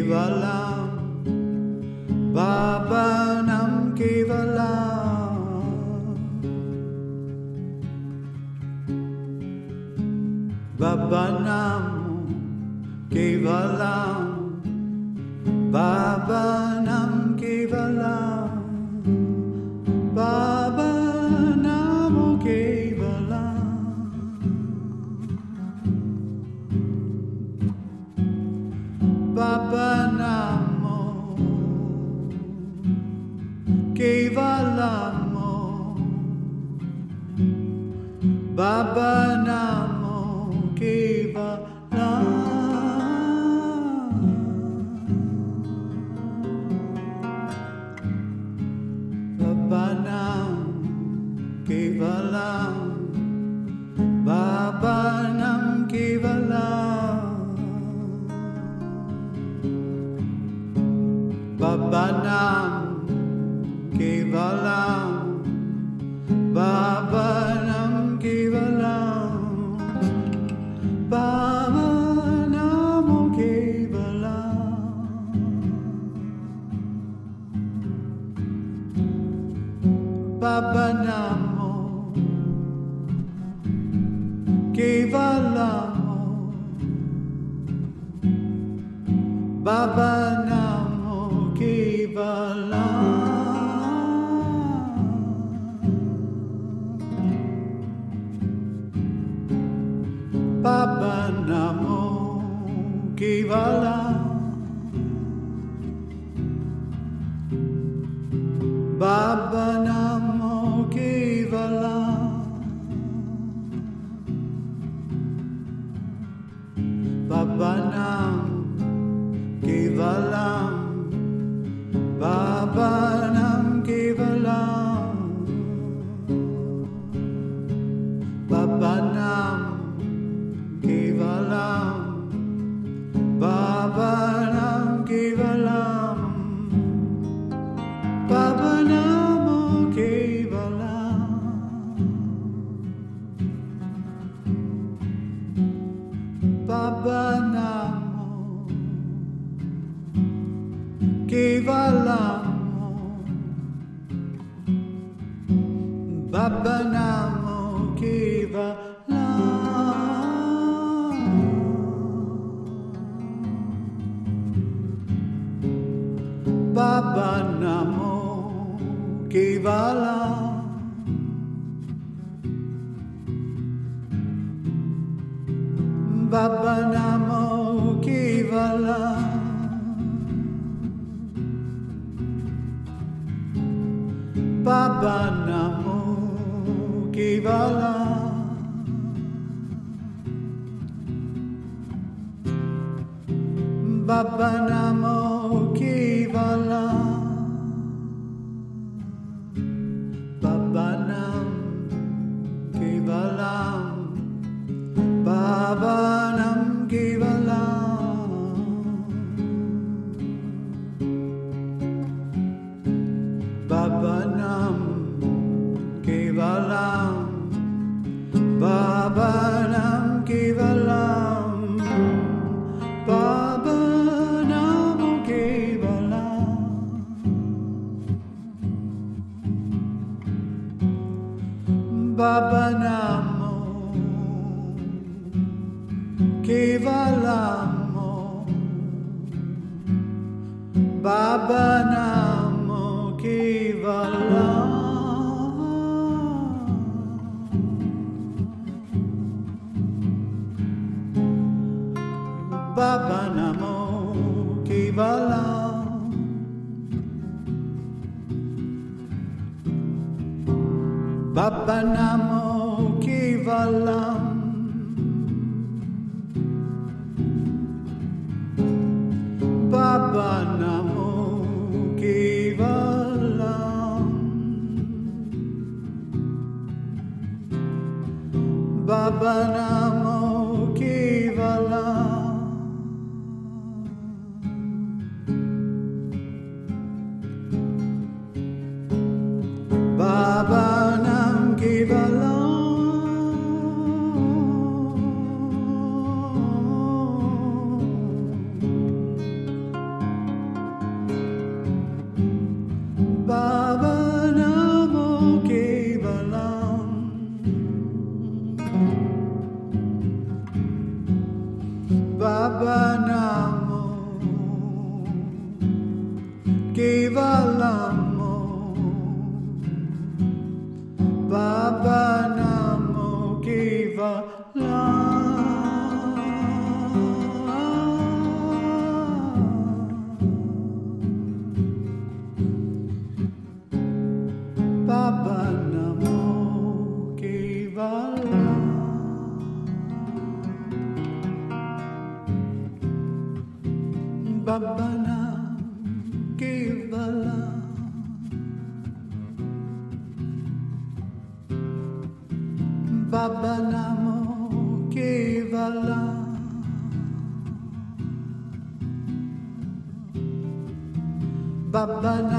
Kevalam, Baba Nam Kevalam, Baba Nam Kevalam, Baba Nam Kevalam, Baba Namo Kevalam, Baba Namo Kevalamo, Baba Namo Kevalam, Baba Nam Kevalam, Baba Nam Kevalam, Baba Nam Kevalam, Baba Nam Kevalam, Baba Namo Kevalam, Baba Namo Kevalamo, Baba Namo Kevalam, Baba Namo Kevalam, Baba Namo Kevalam, Baba Nam Kevalam, Baba Nam Kevalam, Baba Nam Kevalam, Baba Nam Kevalam, Baba Namo Kevalam, Baba Namo Kevalamo, Baba Namo Kevalam, Baba Namo Kevalam, Baba Namo Kevalam, Baba Namo Kevalam, Baba Namo Kevalam, Baba Nam Kevalam, Baba Nam Kevalam, Baba Nam Kevalam, Baba Nam Kevalam, Baba Namo Kevalam, Baba Namo Kevalamo, Baba Namo Kevalam, Baba Namo Kevalam, Baba Namo Kevalam, Baba Namo Kevalam, Baba Namo Kevalam, Baba Nam Kevalam, Kevalamo Baba Namo Kevalam Baba Namo Kevalam Baba Nam Kevalam Baba Namo Kevalam Baba Namo